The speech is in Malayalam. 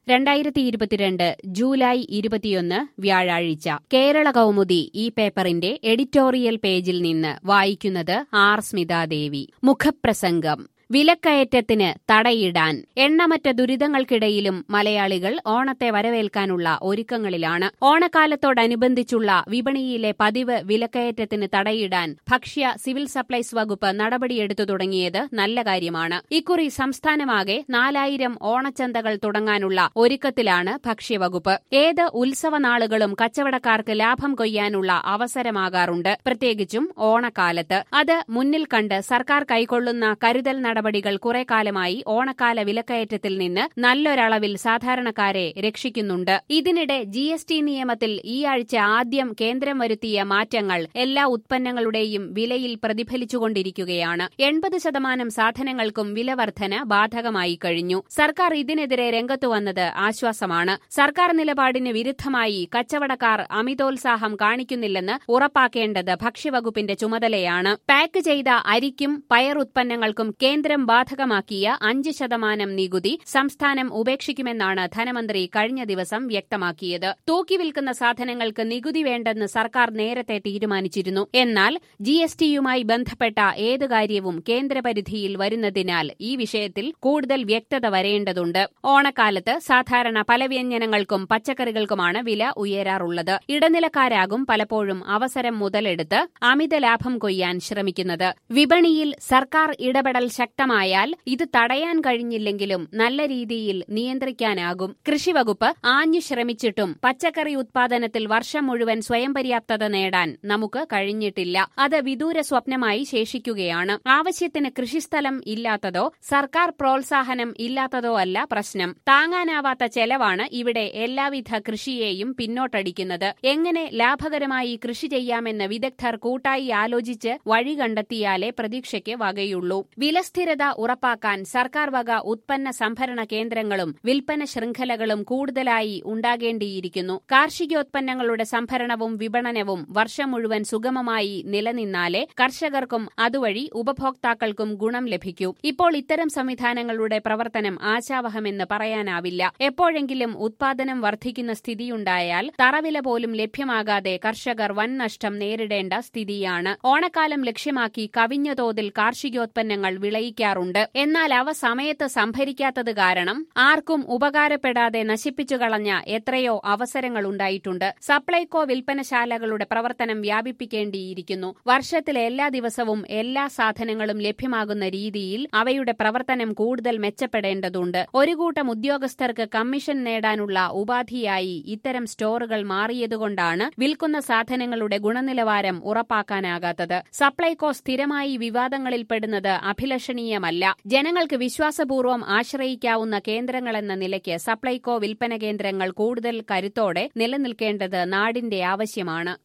2022 ജൂലൈ 21 വ്യാഴാഴ്ച കേരള കൗമുദി ഈ പേപ്പറിന്റെ എഡിറ്റോറിയൽ പേജിൽ നിന്ന് വായിക്കുന്നത് ആർ സ്മിതാദേവി. മുഖപ്രസംഗം. വിലക്കയറ്റത്തിന് തടയിടാൻ എണ്ണമറ്റ ദുരിതങ്ങൾക്കിടയിലും മലയാളികൾ ഓണത്തെ വരവേൽക്കാനുള്ള ഒരുക്കങ്ങളിലാണ്. ഓണക്കാലത്തോടനുബന്ധിച്ചുള്ള വിപണിയിലെ പതിവ് വിലക്കയറ്റത്തിന് തടയിടാൻ ഭക്ഷ്യ സിവിൽ സപ്ലൈസ് വകുപ്പ് നടപടിയെടുത്തു തുടങ്ങിയത് നല്ല കാര്യമാണ്. ഇക്കുറി സംസ്ഥാനമാകെ 4000 ഓണച്ചന്തകൾ തുടങ്ങാനുള്ള ഒരുക്കത്തിലാണ് ഭക്ഷ്യവകുപ്പ്. ഏത് ഉത്സവനാളുകളും കച്ചവടക്കാർക്ക് ലാഭം കൊയ്യാനുള്ള അവസരമാകാറുണ്ട്, പ്രത്യേകിച്ചും ഓണക്കാലത്ത്. അത് മുന്നിൽ കണ്ട് സർക്കാർ കൈക്കൊള്ളുന്ന കരുതൽ നടപടികൾ കുറെ കാലമായി ഓണക്കാല വിലക്കയറ്റത്തിൽ നിന്ന് നല്ലൊരളവിൽ സാധാരണക്കാരെ രക്ഷിക്കുന്നുണ്ട്. ഇതിനിടെ GST നിയമത്തിൽ ഈ ആഴ്ച ആദ്യം കേന്ദ്രം വരുത്തിയ മാറ്റങ്ങൾ എല്ലാ ഉത്പന്നങ്ങളുടെയും വിലയിൽ പ്രതിഫലിച്ചുകൊണ്ടിരിക്കുകയാണ്. 80% സാധനങ്ങൾക്കും വിലവർധന ബാധകമായി കഴിഞ്ഞു. സർക്കാർ ഇതിനെതിരെ രംഗത്തുവന്നത് ആശ്വാസമാണ്. സർക്കാർ നിലപാടിന് വിരുദ്ധമായി കച്ചവടക്കാർ അമിതോത്സാഹം കാണിക്കുന്നില്ലെന്ന് ഉറപ്പാക്കേണ്ടത് ഭക്ഷ്യവകുപ്പിന്റെ ചുമതലയാണ്. പാക്ക് ചെയ്ത അരിക്കും പയർ ഉത്പന്നങ്ങൾക്കും കേന്ദ്രം ബാധകമാക്കിയ 5% നികുതി സംസ്ഥാനം ഉപേക്ഷിക്കുമെന്നാണ് ധനമന്ത്രി കഴിഞ്ഞ ദിവസം വ്യക്തമാക്കിയത്. തൂക്കി വിൽക്കുന്ന സാധനങ്ങൾക്ക് നികുതി വേണ്ടെന്ന് സർക്കാർ നേരത്തെ തീരുമാനിച്ചിരുന്നു. എന്നാൽ GSTയുമായി ബന്ധപ്പെട്ട ഏത് കാര്യവും കേന്ദ്രപരിധിയിൽ വരുന്നതിനാൽ ഈ വിഷയത്തിൽ കൂടുതൽ വ്യക്തത വരേണ്ടതുണ്ട്. ഓണക്കാലത്ത് സാധാരണ പല വ്യഞ്ജനങ്ങൾക്കും പച്ചക്കറികൾക്കുമാണ് വില ഉയരാറുള്ളത്. ഇടനിലക്കാരാകും പലപ്പോഴും അവസരം മുതലെടുത്ത് അമിത ലാഭം കൊയ്യാൻ ശ്രമിക്കുന്നത്. വിപണിയിൽ സർക്കാർ ഇടപെടൽ ശക്തമായാൽ ഇത് തടയാൻ കഴിഞ്ഞില്ലെങ്കിലും നല്ല രീതിയിൽ നിയന്ത്രിക്കാനാകും. കൃഷിവകുപ്പ് ആഞ്ഞു ശ്രമിച്ചിട്ടും പച്ചക്കറി ഉത്പാദനത്തിൽ വർഷം മുഴുവൻ സ്വയം പര്യാപ്തത നേടാൻ നമുക്ക് കഴിഞ്ഞിട്ടില്ല. അത് വിദൂര സ്വപ്നമായി ശേഷിക്കുകയാണ്. ആവശ്യത്തിന് കൃഷിസ്ഥലം ഇല്ലാത്തതോ സർക്കാർ പ്രോത്സാഹനം ഇല്ലാത്തതോ അല്ല പ്രശ്നം. താങ്ങാനാവാത്ത ചെലവാണ് ഇവിടെ എല്ലാവിധ കൃഷിയെയും പിന്നോട്ടടിക്കുന്നത്. എങ്ങനെ ലാഭകരമായി കൃഷി ചെയ്യാമെന്ന് വിദഗ്ധർ കൂട്ടായി ആലോചിച്ച് വഴി കണ്ടെത്തിയാലേ പ്രതീക്ഷയ്ക്ക് വകയുള്ളൂ. വിലസ്ഥിരത ഉറപ്പാക്കാൻ സർക്കാർ വക ഉത്പന്ന സംഭരണ കേന്ദ്രങ്ങളും വിൽപ്പന ശൃംഖലകളും കൂടുതലായി ഉണ്ടാകേണ്ടിയിരിക്കുന്നു. കാർഷികോത്പന്നങ്ങളുടെ സംഭരണവും വിപണനവും വർഷം മുഴുവൻ സുഗമമായി നിലനിന്നാലേ കർഷകർക്കും അതുവഴി ഉപഭോക്താക്കൾക്കും ഗുണം ലഭിക്കൂ. ഇപ്പോൾ ഇത്തരം സംവിധാനങ്ങളുടെ പ്രവർത്തനം ആശാവഹമെന്ന് പറയാനാവില്ല. എപ്പോഴെങ്കിലും ഉത്പാദനം വർദ്ധിക്കുന്ന സ്ഥിതിയുണ്ടായാൽ തറവില പോലും ലഭ്യമാകാതെ കർഷകർ വൻ നഷ്ടം നേരിടേണ്ട സ്ഥിതിയാണ്. ഓണക്കാലം ലക്ഷ്യമാക്കി കവിഞ്ഞ തോതിൽ കാർഷികോത്പന്നങ്ങൾ വിളയിക്കാറുണ്ട്. എന്നാൽ അവ സമയത്ത് സംഭരിക്കാത്തത് കാരണം ആർക്കും ഉപകാരപ്പെടാതെ നശിപ്പിച്ചു കളഞ്ഞ എത്രയോ അവസരങ്ങളുണ്ടായിട്ടുണ്ട്. സപ്ലൈകോ വിൽപ്പനശാലകളുടെ പ്രവർത്തനം വ്യാപിപ്പിക്കേണ്ടിയിരിക്കുന്നു. വർഷത്തിലെ എല്ലാ ദിവസവും എല്ലാ സാധനങ്ങളും ലഭ്യമാകുന്ന രീതിയിൽ അവയുടെ പ്രവർത്തനം കൂടുതൽ മെച്ചപ്പെടേണ്ടതുണ്ട്. ഒരു കൂട്ടം ഉദ്യോഗസ്ഥർക്ക് കമ്മീഷൻ നേടാനുള്ള ഉപാധിയായി ഇത്തരം സ്റ്റോറുകൾ മാറിയതുകൊണ്ടാണ് വിൽക്കുന്ന സാധനങ്ങളുടെ ഗുണനിലവാരം ഉറപ്പാക്കാനാകാത്തത്. സപ്ലൈകോ സ്ഥിരമായി വിവാദങ്ങളിൽപ്പെടുന്നത് അഭിലഷണീയമല്ല. ജനങ്ങൾക്ക് വിശ്വാസപൂർവ്വം ആശ്രയിക്കാവുന്ന കേന്ദ്രങ്ങളെന്ന നിലയ്ക്ക് സപ്ലൈകോ വിൽപ്പന കേന്ദ്രങ്ങൾ കൂടുതൽ കരുത്തോടെ നിലനിൽക്കേണ്ടത് നാടിന്റെ ആവശ്യമാണ്.